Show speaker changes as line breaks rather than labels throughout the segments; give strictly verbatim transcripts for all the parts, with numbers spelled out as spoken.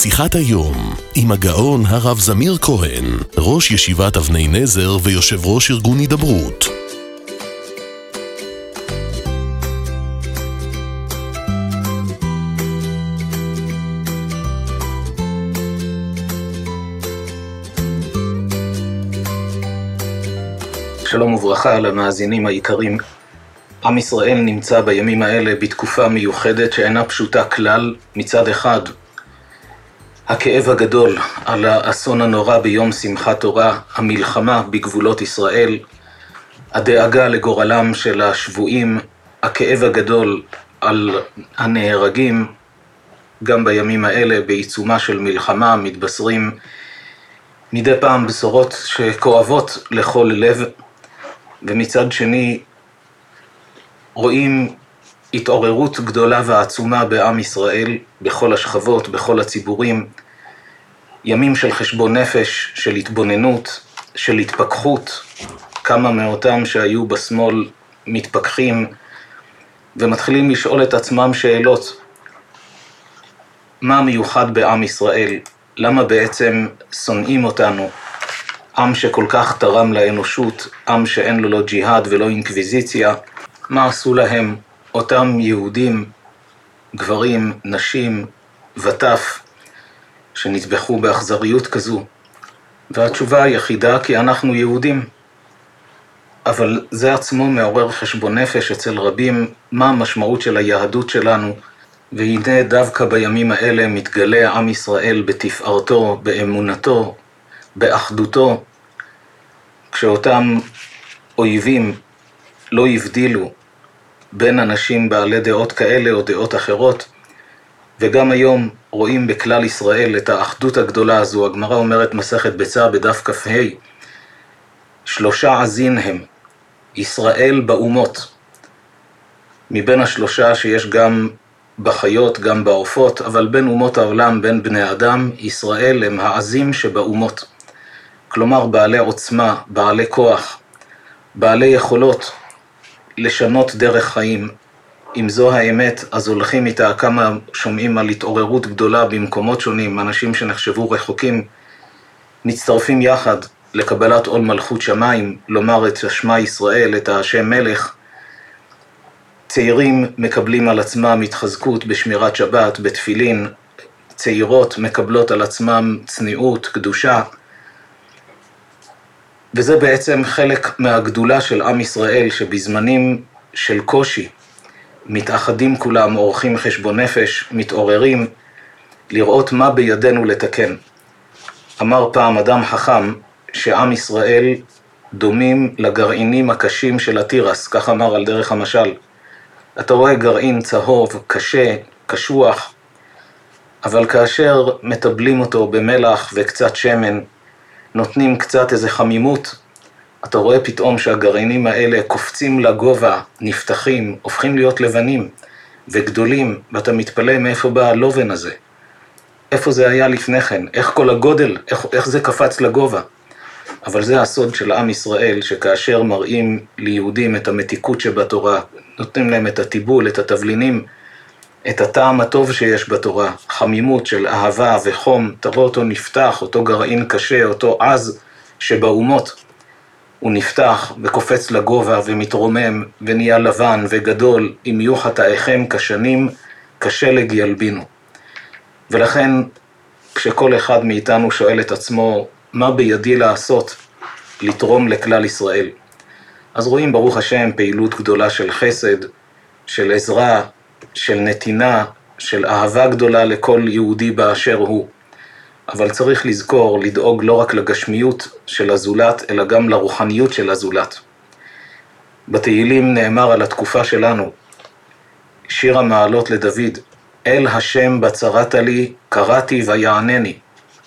שיחת היום עם הגאון הרב זמיר כהן, ראש ישיבת אבני נזר ויושב ראש ארגון הידברות.
שלום וברכה למאזינים היקרים. עם ישראל נמצא בימים האלה בתקופה מיוחדת שאינה פשוטה כלל. מצד אחד, הכאב הגדול על האסון הנורא ביום שמחת תורה, המלחמה בגבולות ישראל, הדאגה לגורלם של השבויים, הכאב הגדול על הנהרגים. גם בימים האלה בעיצומה של מלחמה מתבשרים מדי פעם בשורות שכואבות לכל לב, ומצד שני רואים התעוררות גדולה ועצומה בעם ישראל, בכל השכבות, בכל הציבורים, ימים של חשבון נפש, של התבוננות, של התפכחות. כמה מאותם שהיו בשמאל מתפכחים ומתחילים לשאול את עצמם שאלות. מה מיוחד בעם ישראל? למה בעצם שונאים אותנו? עם שכל כך תרם לאנושות, עם שאין לו לא ג'יהאד ולא אינקוויזיציה. מה עשו להם אותם יהודים, גברים, נשים וטף, שנטבחו באכזריות כזו? והתשובה היחידה, כי אנחנו יהודים. אבל זה עצמו מעורר חשבון נפש אצל רבים, מה המשמעות של היהדות שלנו. והנה דווקא בימים האלה מתגלה עם ישראל בתפארתו, באמונתו, באחדותו, כשאותם אויבים לא הבדילו בין אנשים בעלי דעות כאלה או דעות אחרות. וגם היום רואים בכלל ישראל את האחדות הגדולה הזו. הגמרא אומרת מסכת ביצה בדף כ"ה, שלושה עזין הם, ישראל באומות. מבין השלושה שיש גם בחיות, גם בעופות, אבל בין אומות העולם, בין בני אדם, ישראל הם העזים שבאומות. כלומר בעלי עוצמה, בעלי כוח, בעלי יכולות לשנות דרך חיים. אם זו האמת, אז הולכים איתה. כמה שומעים על התעוררות גדולה במקומות שונים, אנשים שנחשבו רחוקים, מצטרפים יחד לקבלת עול מלכות שמיים, לומר את שמע ישראל, את השם מלך. צעירים מקבלים על עצמם התחזקות בשמירת שבת, בתפילין. צעירות מקבלות על עצמם צניעות, קדושה. וזה בעצם חלק מהגדולה של עם ישראל, שבזמנים של קושי מתאחדים כולם, עורכים חשבון נפש, מתעוררים לראות מה בידינו לתקן. אמר פעם אדם חכם שעם ישראל דומים לגרעינים הקשים של התירס, כך אמר על דרך המשל. אתה רואה גרעין צהוב, קשה, קשוח, אבל כאשר מטבלים אותו במלח וקצת שמן, נותנים קצת איזה חמימות, אתה רואה פתאום שהגרעינים האלה קופצים לגובה, נפתחים, הופכים להיות לבנים וגדולים, ואתה מתפלא מאיפה בא הלובן הזה. איפה זה היה לפני כן? איך כל הגודל, איך, איך זה קפץ לגובה? אבל זה הסוד של עם ישראל, שכאשר מראים ליהודים את המתיקות שבתורה, נותנים להם את הטיבול, את התבלינים, את הטעם הטוב שיש בתורה, חמימות של אהבה וחום, תראו אותו נפתח, אותו גרעין קשה, אותו עז שבאומות, הוא נפתח וקופץ לגובה ומתרומם ונהיה לבן וגדול, אם יהיו חטאיכם כשנים, כשלג ילבינו. ולכן כשכל אחד מאיתנו שואל את עצמו, מה בידי לעשות לתרום לכלל ישראל? אז רואים ברוך השם פעילות גדולה של חסד, של עזרה, של נתינה, של אהבה גדולה לכל יהודי באשר הוא. אבל צריך לזכור, לדאוג לא רק לגשמיות של הזולת, אלא גם לרוחניות של הזולת. בתהילים נאמר על התקופה שלנו, שיר המעלות לדוד, אל השם בצרת לי, קראתי ויענני.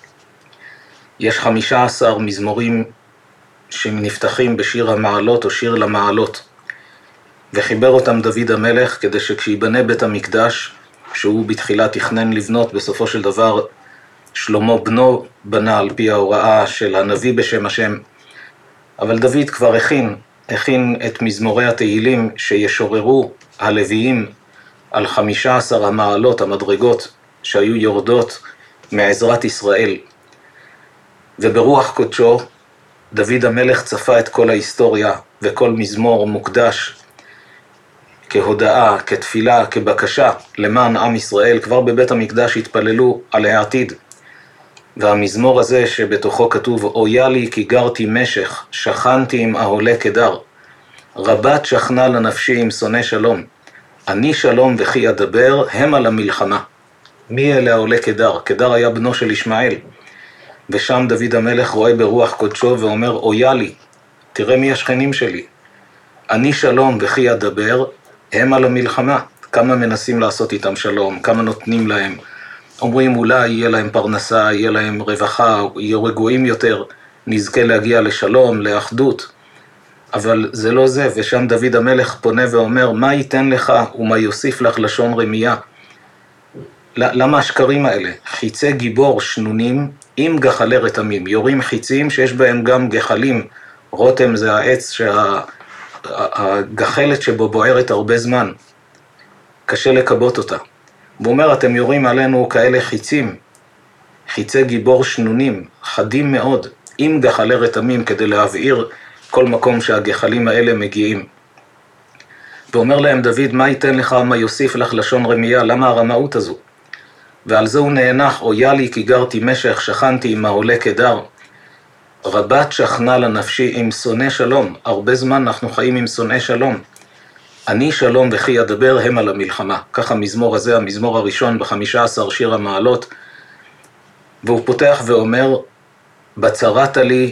יש חמישה עשר מזמורים שנפתחים בשיר המעלות או שיר למעלות. וחיבר אותם דוד המלך כדי שכשיבנה בית המקדש, שהוא בתחילה תכנן לבנות, בסופו של דבר שלמה בנו בנה על פי ההוראה של הנביא בשם השם. אבל דוד כבר הכין, הכין את מזמורי התהילים שישוררו הלוויים על חמישה עשר המעלות, המדרגות שהיו יורדות מעזרת ישראל. וברוח קודשו, דוד המלך צפה את כל ההיסטוריה וכל מזמור מוקדש כהודאה, כתפילה, כבקשה למען עם ישראל. כבר בבית המקדש התפללו על העתיד. והמזמור הזה שבתוכו כתוב, אויה לי כי גרתי משך, שכנתי עם אהולי קדר. רבת שכנה לנפשי עם שונא שלום. אני שלום וכי אדבר, הם על המלחמה. מי אלה אהולי קדר? קדר היה בנו של ישמעאל. ושם דוד המלך רואה ברוח קודשו ואומר, אויה לי, תראה מי השכנים שלי. אני שלום וכי אדבר, הם על המלחמה. כמה מנסים לעשות איתם שלום, כמה נותנים להם. אומרים אולי יהיה להם פרנסה, יהיה להם רווחה, יהיו רגועים יותר, נזכה להגיע לשלום, לאחדות. אבל זה לא זה, ושם דוד המלך פונה ואומר, מה ייתן לך ומה יוסיף לך לשון רמייה? למה השקרים האלה? חיצי גיבור שנונים עם גחלי רתמים, יורים חיצים שיש בהם גם גחלים. רותם זה העץ שהגחלת שבו בוערת הרבה זמן, קשה לקבות אותה. הוא אומר, אתם יורים עלינו כאלה חיצים, חיצי גיבור שנונים, חדים מאוד, עם גחלי רתמים כדי להבעיר כל מקום שהגחלים האלה מגיעים. ואומר להם דוד, מה ייתן לך ומה יוסיף לך לשון רמייה? למה הרמאות הזו? ועל זה הוא נאנח, אויה לי כי גרתי משך, שכנתי עם אהולי קדר. רבת שכנה לנפשי עם שונא שלום. הרבה זמן אנחנו חיים עם שונאי שלום. אני שלום וכי אדבר, הם על המלחמה. ככה המזמור הזה, המזמור הראשון בחמישה עשר שיר המעלות. והוא פותח ואומר, בצרת לי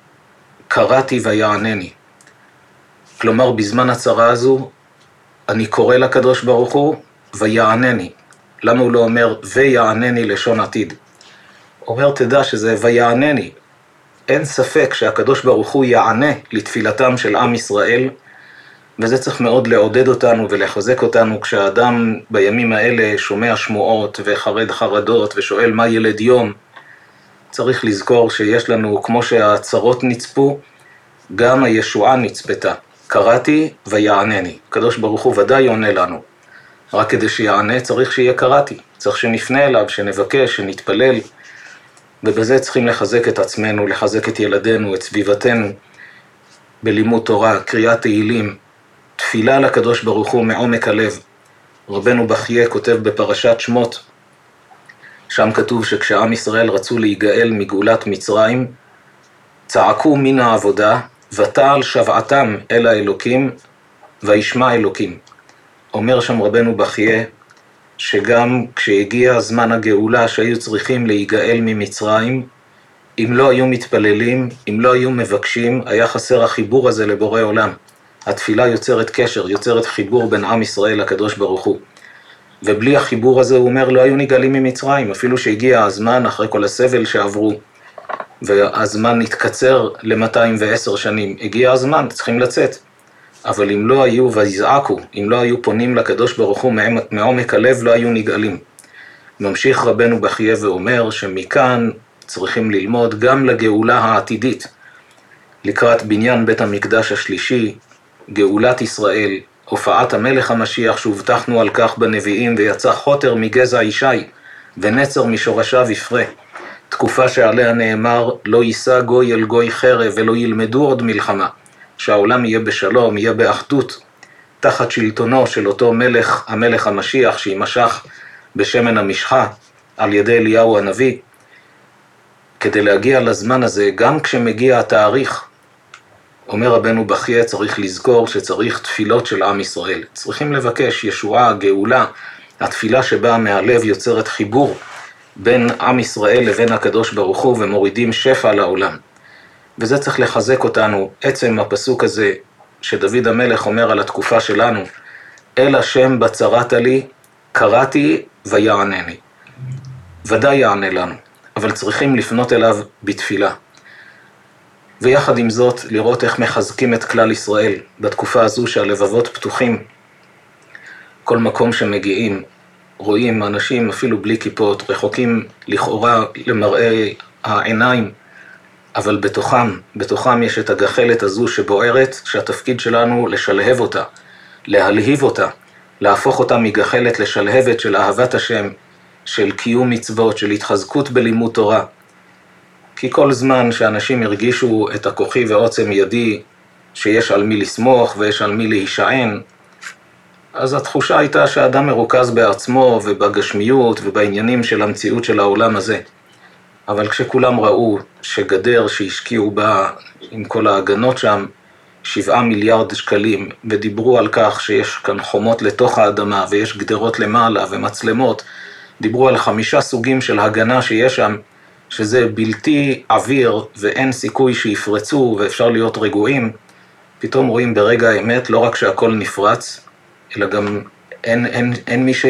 קראתי ויענני. כלומר, בזמן הצרה הזו, אני קורא לקדוש ברוך הוא ויענני. למה הוא לא אומר ויענני לשון עתיד? הוא אומר, תדע שזה ויענני. אין ספק שהקדוש ברוך הוא יענה לתפילתם של עם ישראל, וזה צריך מאוד לעודד אותנו ולחזק אותנו כשהאדם בימים האלה שומע שמועות וחרד חרדות ושואל מה ילד יום. צריך לזכור שיש לנו, כמו שהצרות נצפו, גם הישועה נצפתה. קראתי ויענני. הקדוש ברוך הוא ודאי עונה לנו. רק כדי שיענה צריך שיהיה קראתי. צריך שנפנה אליו, שנבקש, שנתפלל. ובזה צריכים לחזק את עצמנו, לחזק את ילדינו, את סביבתנו, בלימוד תורה, קריאת תהילים, תפילה לקדוש ברוך הוא מעומק הלב. רבנו בחייה כותב בפרשת שמות, שם כתוב שכשעם ישראל רצו להיגאל מגאולת מצרים, צעקו מן העבודה, ותעל שבעתם אל האלוקים, וישמע אלוקים. אומר שם רבנו בחייה, שגם כשהגיע זמן הגאולה שהיו צריכים להיגאל ממצרים, אם לא היו מתפללים, אם לא היו מבקשים, היה חסר החיבור הזה לבורא עולם. התפילה יוצרת קשר, יוצרת חיבור בין עם ישראל לקדוש ברוך הוא. ובלי החיבור הזה, הוא אומר, לא היו נגאלים ממצרים, אפילו שהגיע הזמן אחרי כל הסבל שעברו, והזמן התקצר ל-מאתיים ועשר שנים. הגיע הזמן, צריכים לצאת. אבל אם לא היו ויזעקו, אם לא היו פונים לקדוש ברוך הוא מעומק הלב, לא היו נגאלים. ממשיך רבנו בחייה ואומר שמכאן צריכים ללמוד גם לגאולה העתידית. לקראת בניין בית המקדש השלישי, גאולת ישראל, הופעת המלך המשיח שהובטחנו על כך בנביאים, ויצא חוטר מגזע ישי ונצר משורשיו יפרה. תקופה שעליה נאמר, לא יישא גוי אל גוי חרב ולא ילמדו עוד מלחמה. שהעולם יהיה בשלום, יהיה באחדות, תחת שלטונו של אותו מלך, המלך המשיח, שימשך בשמן המשחה על ידי אליהו הנביא. כדי להגיע לזמן הזה, גם כשמגיע התאריך, אומר רבנו בחייה, צריך לזכור שצריך תפילות של עם ישראל. צריכים לבקש ישועה, גאולה, התפילה שבאה מהלב יוצרת חיבור בין עם ישראל לבין הקדוש ברוך הוא, ומורידים שפע לעולם. וזה צריך לחזק אותנו, עצם הפסוק הזה שדוד המלך אומר על התקופה שלנו, אל השם בצרת לי, קראתי ויענני. ודאי יענה לנו, אבל צריכים לפנות אליו בתפילה. ויחד עם זאת, לראות איך מחזקים את כלל ישראל בתקופה הזו שהלבבות פתוחים. כל מקום שמגיעים, רואים אנשים אפילו בלי כיפות, רחוקים לכאורה למראה העיניים, אבל בתוכם, בתוכם יש את הגחלת הזו שבוערת, שהתפקיד שלנו לשלהב אותה, להלהיב אותה, להפוך אותה מגחלת לשלהבת של אהבת השם, של קיום מצוות, של התחזקות בלימוד תורה. כי כל זמן שאנשים הרגישו את הכוחי ועוצם ידי, שיש על מי לסמוך ויש על מי להישען, אז התחושה הייתה שהאדם מרוכז בעצמו ובגשמיות ובעניינים של המציאות של העולם הזה. אבל כשכולם ראו שגדר שהשקיעו בה עם כל ההגנות שם, שבעה מיליארד שקלים, ודיברו על כך שיש כאן חומות לתוך האדמה ויש גדרות למעלה ומצלמות, דיברו על חמישה סוגים של הגנה שיש שם, שזה בלתי עביר ואין סיכוי שיפרצו ואפשר להיות רגועים. פתאום רואים ברגע האמת לא רק שהכל נפרץ, אלא גם אין, אין, אין מי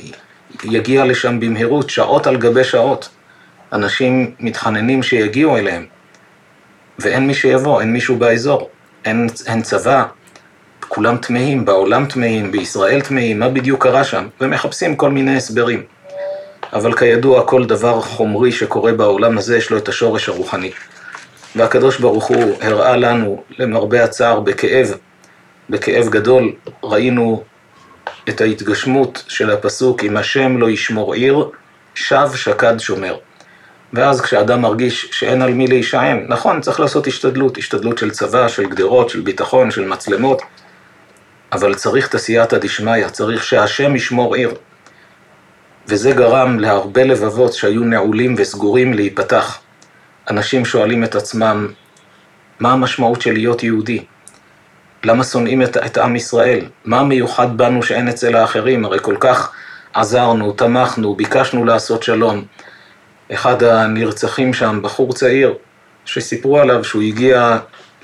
שיגיע לשם במהירות, שעות על גבי שעות. אנשים מתחננים שיגיעו אליהם, ואין מי שיבוא, אין מישהו באזור, אין, אין צבא, כולם תמהים, בעולם תמהים, בישראל תמהים, מה בדיוק קרה שם, ומחפשים כל מיני הסברים. אבל כידוע, כל דבר חומרי שקורה בעולם הזה יש לו את השורש הרוחני. והקדוש ברוך הוא הראה לנו, למרבה הצער, בכאב, בכאב גדול, ראינו את ההתגשמות של הפסוק, אם השם לא ישמור עיר, שב שקד שומר. ואז כשאדם מרגיש שאין על מי להישען, נכון, צריך לעשות השתדלות, השתדלות של צבא, של גדרות, של ביטחון, של מצלמות, אבל צריך תסייעתא דשמיא, צריך שהשם ישמור עיר. וזה גרם להרבה לבבות שהיו נעולים וסגורים להיפתח. אנשים שואלים את עצמם, מה המשמעות של להיות יהודי? למה שונאים את, את עם ישראל? מה מיוחד בנו שאין אצל האחרים? הרי כל כך עזרנו, תמכנו, ביקשנו לעשות שלום. אחד הנרצחים שם, בחור צעיר, שסיפרו עליו שהוא הגיע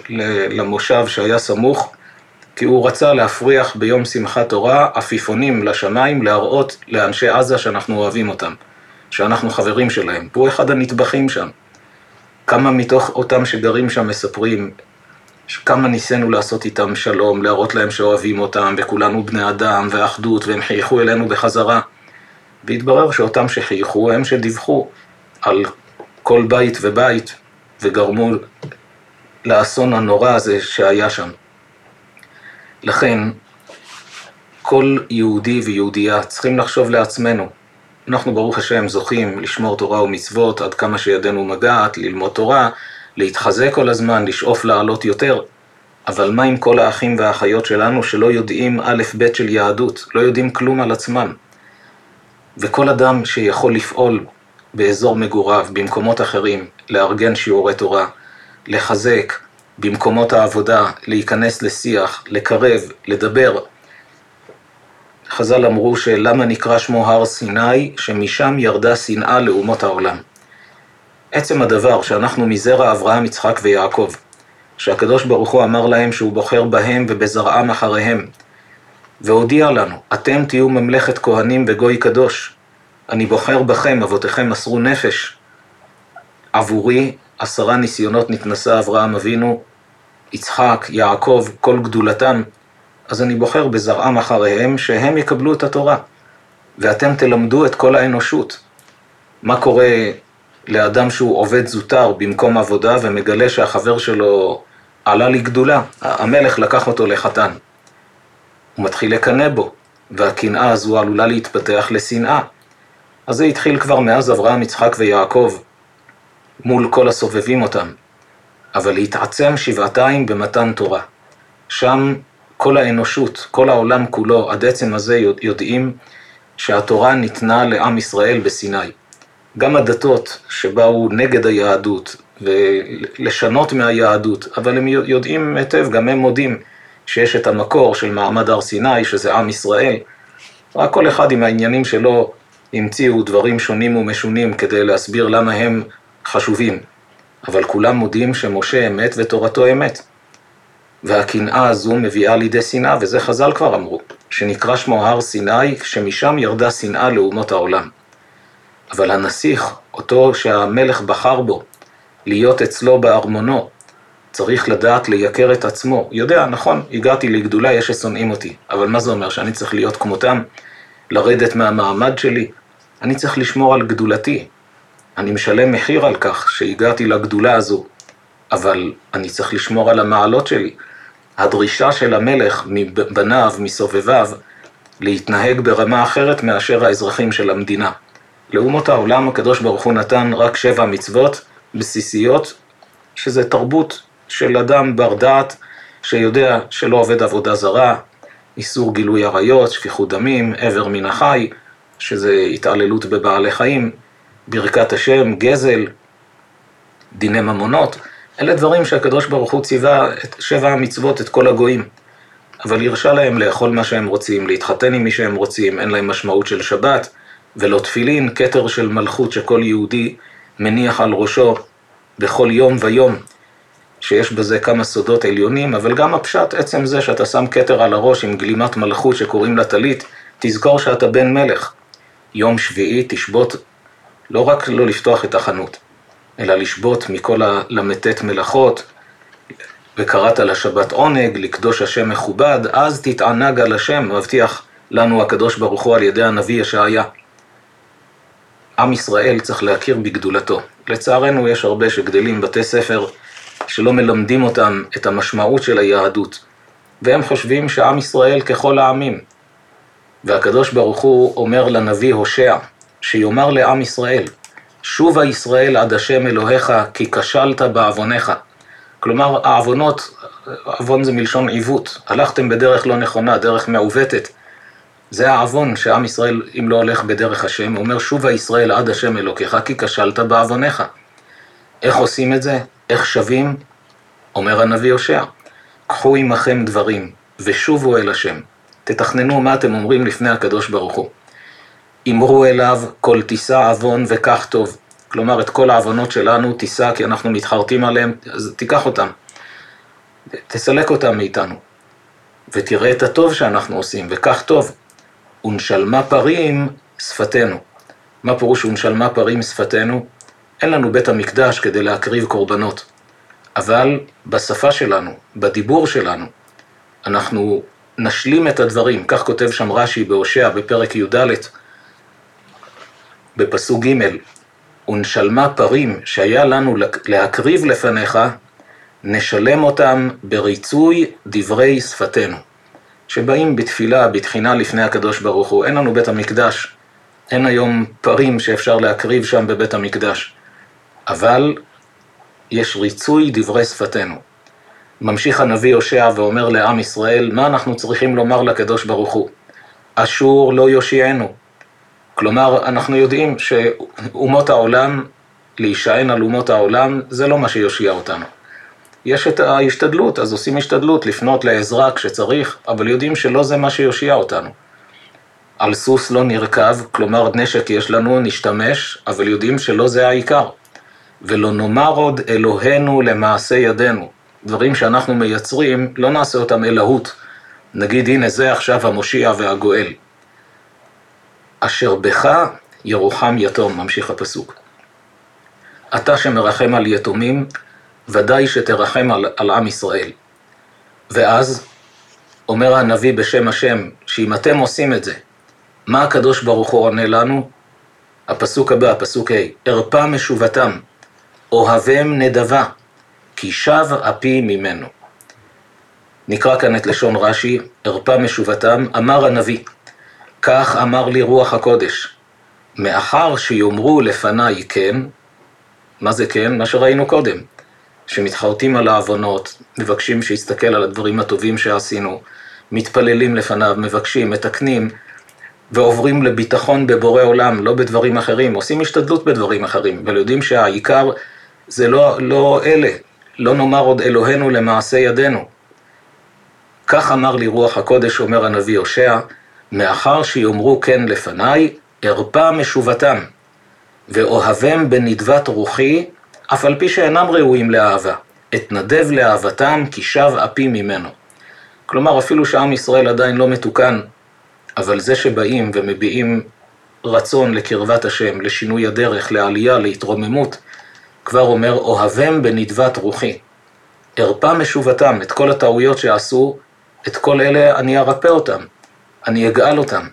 למושב שהיה סמוך, כי הוא רצה להפריח ביום שמחת תורה עפיפונים לשמיים, להראות לאנשי עזה שאנחנו אוהבים אותם, שאנחנו חברים שלהם. הוא אחד הנטבחים שם. כמה מתוך אותם שגרים שם מספרים, כמה ניסינו לעשות איתם שלום, להראות להם שאוהבים אותם, וכולנו בני אדם ואחדות, והם חייכו אלינו בחזרה. והתברר שאותם שחייכו הם שדיווחו על כל בית ובית, וגרמו לאסון הנורא הזה שהיה שם. לכן, כל יהודי ויהודייה צריכים לחשוב לעצמנו. אנחנו ברוך השם זוכים לשמור תורה ומצוות עד כמה שידנו מגעת, ללמוד תורה, להתחזק כל הזמן, לשאוף לעלות יותר. אבל מה עם כל האחים והאחיות שלנו שלא יודעים א' ב' של יהדות, לא יודעים כלום על עצמם? וכל אדם שיכול לפעול באזור מגוריו, במקומות אחרים, לארגן שיעורי תורה, לחזק במקומות העבודה, להיכנס לשיח, לקרב, לדבר. חז"ל אמרו שלמה נקרא שמו הר סיני, שמשם ירדה שנאה לאומות העולם. עצם הדבר שאנחנו מזרע אברהם, יצחק ויעקב, שהקדוש ברוך הוא אמר להם שהוא בוחר בהם ובזרעם אחריהם, והודיע לנו, אתם תהיו ממלכת כהנים וגוי קדוש, אני בוחר בכם, אבותיכם מסרו נפש. עבורי עשרה ניסיונות נתנסה אברהם אבינו, יצחק, יעקב, כל גדולתם, אז אני בוחר בזרעם אחריהם שהם יקבלו את התורה, ואתם תלמדו את כל האנושות. מה קורה לאדם שהוא עובד זוטר במקום עבודה ומגלה שהחבר שלו עלה לגדולה? המלך לקח אותו לחתן. הוא מתחיל לקנא בו, והקנאה הזו עלולה להתפתח לשנאה. אז זה התחיל כבר מאז אברהם, יצחק ויעקב, מול כל הסובבים אותם. אבל להתעצם שבעתיים במתן תורה. שם כל האנושות, כל העולם כולו, עד עצם הזה יודעים שהתורה ניתנה לעם ישראל בסיני. גם הדתות שבאו נגד היהדות ולשנות מהיהדות, אבל הם יודעים היטב, גם הם מודים שיש את המקור של מעמד הר סיני, שזה עם ישראל. רק כל אחד עם העניינים שלו המציאו דברים שונים ומשונים כדי להסביר למה הם חשובים. אבל כולם מודים שמשה אמת ותורתו אמת. והקנאה הזו מביאה לידי שנאה, וזה חז"ל כבר אמרו, שנקרא שמו הר סיני, שמשם ירדה שנאה לאומות העולם. אבל הנסיך, אותו שהמלך בחר בו, להיות אצלו בארמונו, צריך לדעת לייקר את עצמו. יודע, נכון, הגעתי לגדולה, יש ששונאים אותי, אבל מה זה אומר? שאני צריך להיות כמותם, לרדת מהמעמד שלי? אני צריך לשמור על גדולתי. אני משלם מחיר על כך שהגעתי לגדולה הזו, אבל אני צריך לשמור על המעלות שלי. הדרישה של המלך מבניו, מסובביו, להתנהג ברמה אחרת מאשר האזרחים של המדינה. לאומות העולם הקדוש ברוך הוא נתן רק שבע מצוות בסיסיות, שזה תרבות של אדם בר דעת שיודע שלא עובד עבודה זרה, איסור גילוי עריות, שפיכות דמים, עבר מן החי, שזה התעללות בבעלי חיים, ברכת השם, גזל, דיני ממונות. אלה דברים שהקדוש ברוך הוא ציווה את שבע המצוות, את כל הגויים. אבל הרשה להם לאכול מה שהם רוצים, להתחתן עם מי שהם רוצים, אין להם משמעות של שבת, ולא תפילין, כתר של מלכות שכל יהודי מניח על ראשו בכל יום ויום, שיש בזה כמה סודות עליונים, אבל גם הפשט, עצם זה שאתה שם כתר על הראש עם גלימת מלכות שקוראים לה טלית, תזכור שאתה בן מלך. יום שביעי תשבות, לא רק לא לפתוח את החנות, אלא לשבות מכל הלמתת מלאכות, וקראת לשבת עונג, לקדוש השם מכובד, אז תתענג על השם, מבטיח לנו הקדוש ברוך הוא על ידי הנביא ישעיה. עם ישראל צריך להכיר בגדולתו. לצערנו יש הרבה שגדלים בתי ספר שלא מלמדים אותם את המשמעות של היהדות, והם חושבים שעם ישראל ככל העמים. והקדוש ברוך הוא אומר לנביא הושע, שיאמר לעם ישראל, שובה ישראל עד השם אלוהיך, כי כשלת בעווניך. כלומר, העוונות, עוון זה מלשון עיוות, הלכתם בדרך לא נכונה, דרך מעוותת. זה העוון שעם ישראל, אם לא הולך בדרך השם, אומר שובה ישראל עד השם אלוהיך, כי כשלת בעווניך. איך עושים את זה? איך שווים? אומר הנביא הושע, קחו עמכם דברים ושובו אל השם. תתכננו מה אתם אומרים לפני הקדוש ברוך הוא. אמרו אליו כל תישא עוון וכך טוב. כלומר, את כל העוונות שלנו תישא, כי אנחנו מתחרטים עליהם, אז תיקח אותם. תסלק אותם מאיתנו. ותראה את הטוב שאנחנו עושים, וכך טוב. ונשלמה פרים שפתנו. מה פירוש ונשלמה פרים שפתנו? אין לנו בית המקדש כדי להקריב קורבנות. אבל בשפה שלנו, בדיבור שלנו, אנחנו נשלים את הדברים. כך כותב שם רש"י בהושע בפרק י"ד, בפסוק ג', ונשלמה פרים שהיה לנו להקריב לפניך, נשלם אותם בריצוי דברי שפתנו. שבאים בתפילה, בתחינה לפני הקדוש ברוך הוא. אין לנו בית המקדש, אין היום פרים שאפשר להקריב שם בבית המקדש. אבל יש ריצוי דברי שפתנו. ממשיך הנביא הושע ואומר לעם ישראל, מה אנחנו צריכים לומר לקדוש ברוך הוא? אשור לא יושיענו. כלומר, אנחנו יודעים שאומות העולם, להישען על אומות העולם, זה לא מה שיושיע אותנו. יש את ההשתדלות, אז עושים השתדלות לפנות לעזרה כשצריך, אבל יודעים שלא זה מה שיושיע אותנו. על סוס לא נרכב, כלומר נשק יש לנו, נשתמש, אבל יודעים שלא זה העיקר. ולא נאמר עוד אלוהינו למעשה ידינו. דברים שאנחנו מייצרים, לא נעשה אותם אלוהות. נגיד, הנה זה עכשיו המושיע והגואל. אשר בך ירוחם יתום, ממשיך הפסוק. אתה שמרחם על יתומים, ודאי שתרחם על, על עם ישראל. ואז אומר הנביא בשם השם, שאם אתם עושים את זה, מה הקדוש ברוך הוא עונה לנו? הפסוק הבא, הפסוק ה', ארפה משובתם, אוהבם נדבה, כי שב אפי ממנו. נקרא כאן את לשון רש"י, ארפה משובתם, אמר הנביא, כך אמר לי רוח הקודש, מאחר שיאמרו לפניי כן, מה זה כן? מה שראינו קודם, שמתחרטים על העוונות, מבקשים שיסתכל על הדברים הטובים שעשינו, מתפללים לפניו, מבקשים, מתקנים, ועוברים לביטחון בבורא עולם, לא בדברים אחרים, עושים השתדלות בדברים אחרים, אבל יודעים שהעיקר זה לא, לא אלה, לא נאמר עוד אלוהינו למעשה ידינו. כך אמר לי רוח הקודש, אומר הנביא הושע, מאחר שיאמרו כן לפניי, ארפה משובתם, ואוהבם בנדבת רוחי, אף על פי שאינם ראויים לאהבה, אתנדב לאהבתם כי שב אפי ממנו. כלומר, אפילו שעם ישראל עדיין לא מתוקן, אבל זה שבאים ומביעים רצון לקרבת השם, לשינוי הדרך, לעלייה, להתרוממות, כבר אומר, אוהבם בנדבת רוחי. ארפה משובתם, את כל הטעויות שעשו, את כל אלה אני ארפא אותם, אני אגאל אותם.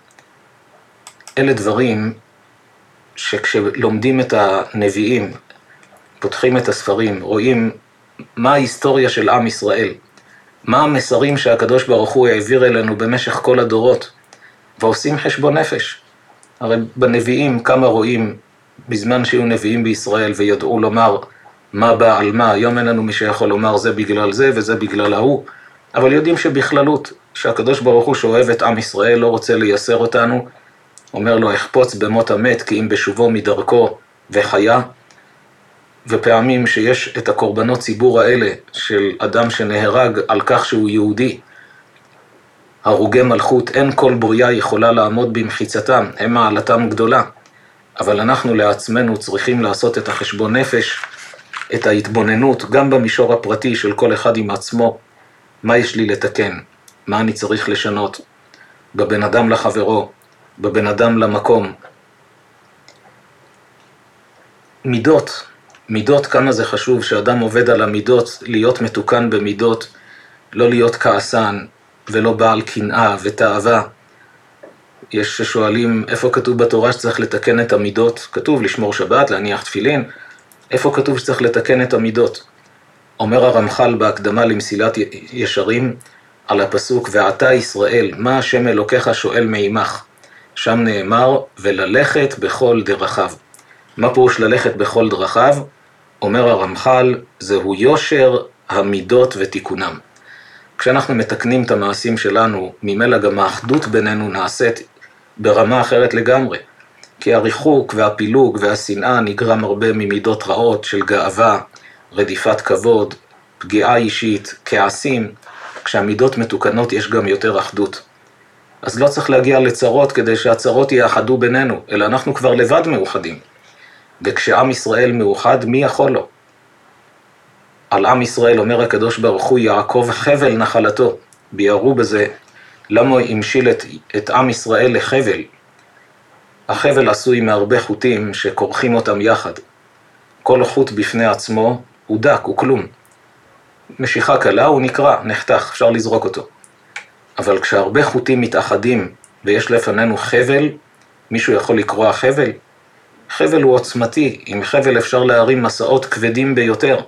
אלה דברים שכשלומדים את הנביאים, פותחים את הספרים, רואים מה ההיסטוריה של עם ישראל, מה המסרים שהקדוש ברוך הוא העביר אלינו במשך כל הדורות, ועושים חשבון נפש. הרי בנביאים כמה רואים, בזמן שהיו נביאים בישראל וידעו לומר מה בא על מה, היום אין לנו מי שיכול לומר זה בגלל זה וזה בגלל ההוא, אבל יודעים שבכללות, שהקדוש ברוך הוא שאוהב את עם ישראל, לא רוצה לייסר אותנו, אומר לו, אחפוץ במות המת כי אם בשובו מדרכו וחיה, ופעמים שיש את הקורבנות ציבור האלה של אדם שנהרג על כך שהוא יהודי, הרוגי מלכות, אין כל בריאה יכולה לעמוד במחיצתם, הם מעלתם גדולה, אבל אנחנו לעצמנו צריכים לעשות את החשבון נפש, את ההתבוננות, גם במישור הפרטי של כל אחד עם עצמו, מה יש לי לתקן, מה אני צריך לשנות, בבן אדם לחברו, בבן אדם למקום. מידות, מידות כמה זה חשוב שאדם עובד על המידות, להיות מתוקן במידות, לא להיות כעסן ולא בעל קנאה ותאווה. יש ששואלים איפה כתוב בתורה שצריך לתקן את המידות, כתוב לשמור שבת, להניח תפילין, איפה כתוב שצריך לתקן את המידות? אומר הרמח"ל בהקדמה למסילת ישרים על הפסוק, ועתה ישראל, מה השם אלוקיך שואל מעמך? שם נאמר, וללכת בכל דרכיו. מה פירוש ללכת בכל דרכיו? אומר הרמח"ל, זהו יושר המידות ותיקונם. כשאנחנו מתקנים את המעשים שלנו, ממילא גם האחדות בינינו נעשית ברמה אחרת לגמרי. כי הריחוק והפילוג והשנאה נגרם הרבה ממידות רעות של גאווה, רדיפת כבוד, פגיעה אישית, כעסים. כשהמידות מתוקנות יש גם יותר אחדות. אז לא צריך להגיע לצרות כדי שהצרות יאחדו בינינו, אלא אנחנו כבר לבד מאוחדים. וכשעם ישראל מאוחד, מי יכול לו? על עם ישראל אומר הקדוש ברוך הוא, יעקב חבל נחלתו. ביארו בזה, למה המשיל את, את עם ישראל לחבל? החבל עשוי מהרבה חוטים שכורכים אותם יחד. כל חוט בפני עצמו הוא דק, הוא כלום. משיכה קלה הוא נקרע, נחתך, אפשר לזרוק אותו. אבל כשהרבה חוטים מתאחדים ויש לפנינו חבל, מישהו יכול לקרוע חבל? חבל הוא עוצמתי, עם חבל אפשר להרים מסעות כבדים ביותר.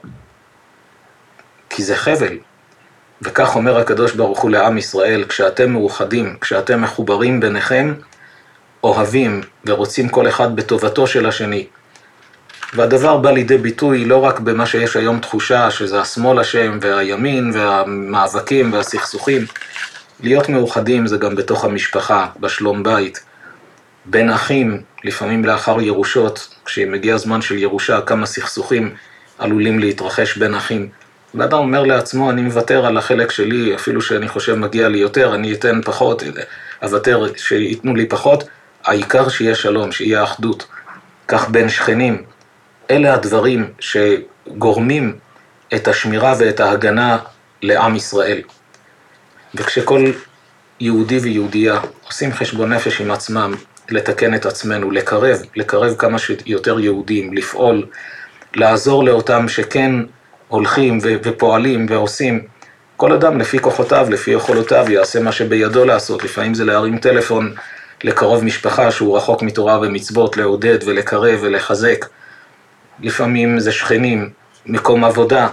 כי זה חבל. וכך אומר הקדוש ברוך הוא לעם ישראל, כשאתם מאוחדים, כשאתם מחוברים ביניכם, אוהבים ורוצים כל אחד בטובתו של השני. והדבר בא לידי ביטוי לא רק במה שיש היום תחושה, שזה השמאל השם והימין והמאבקים והסכסוכים. להיות מאוחדים זה גם בתוך המשפחה, בשלום בית. בין אחים, לפעמים לאחר ירושות, כשמגיע זמן של ירושה, כמה סכסוכים עלולים להתרחש בין אחים. ואדם אומר לעצמו, אני מוותר על החלק שלי, אפילו שאני חושב מגיע לי יותר, אני אתן פחות, אוותר שיתנו לי פחות, העיקר שיהיה שלום, שיהיה אחדות. כך בין שכנים. אלה הדברים שגורמים את השמירה ואת ההגנה לעם ישראל. וכשכל יהודי ויהודייה עושים חשבון נפש עם עצמם, לתקן את עצמנו, לקרב, לקרב כמה שיותר יהודים, לפעול, לעזור לאותם שכן הולכים ופועלים ועושים. כל אדם לפי כוחותיו, לפי יכולותיו, יעשה מה שבידו לעשות. לפעמים זה להרים טלפון לקרוב משפחה שהוא רחוק מתורה ומצוות, לעודד ולקרב ולחזק. לפעמים זה שכנים, מקום עבודה.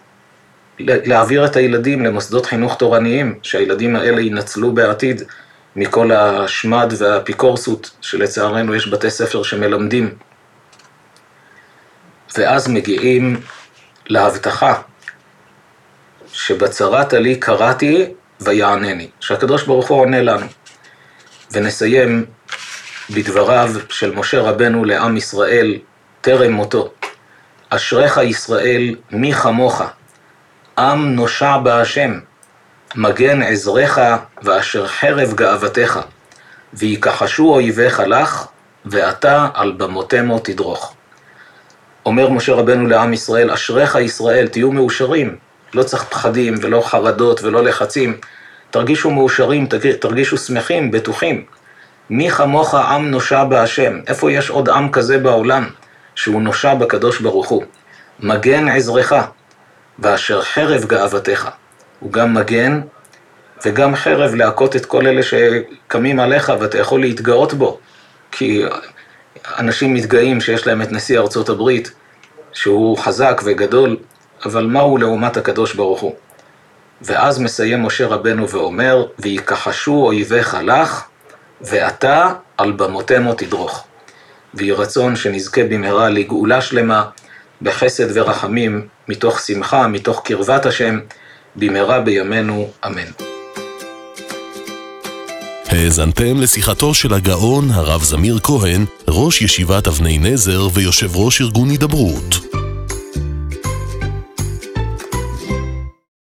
להעביר את הילדים למוסדות חינוך תורניים, שהילדים האלה ינצלו בעתיד מכל השמד והאפיקורסות שלצערנו יש בתי ספר שמלמדים. ואז מגיעים להבטחה שבצרת עלי קראתי ויענני, שהקדוש ברוך הוא עונה לנו. ונסיים בדבריו של משה רבנו לעם ישראל טרם מותו. אשריך ישראל מי כמוך, עם נושע בהשם, מגן עזריך ואשר חרב גאוותך, ויקחשו אויביך לך, ואתה על במותמו תדרוך. אומר משה רבנו לעם ישראל, אשריך ישראל, תהיו מאושרים, לא צריך פחדים ולא חרדות ולא לחצים, תרגישו מאושרים, תרגישו שמחים, בטוחים. מי כמוך עם נושע בהשם, איפה יש עוד עם כזה בעולם שהוא נושע בקדוש ברוך הוא? מגן עזריך ואשר חרב גאוותך, הוא גם מגן וגם חרב להכות את כל אלה שקמים עליך ואתה יכול להתגאות בו, כי אנשים מתגאים שיש להם את נשיא ארצות הברית שהוא חזק וגדול, אבל מה הוא לעומת הקדוש ברוך הוא? ואז מסיים משה רבנו ואומר, ויקחשו אויביך לך ואתה על במותימו תדרוך. ויהי רצון שנזכה במהרה לגאולה שלמה, בחסד ורחמים, מתוך שמחה, מתוך קרבת השם, במהרה בימינו, אמן.
האזנתם לשיחתו של הגאון הרב זמיר כהן, ראש ישיבת אבני נזר ויושב ראש ארגון הידברות.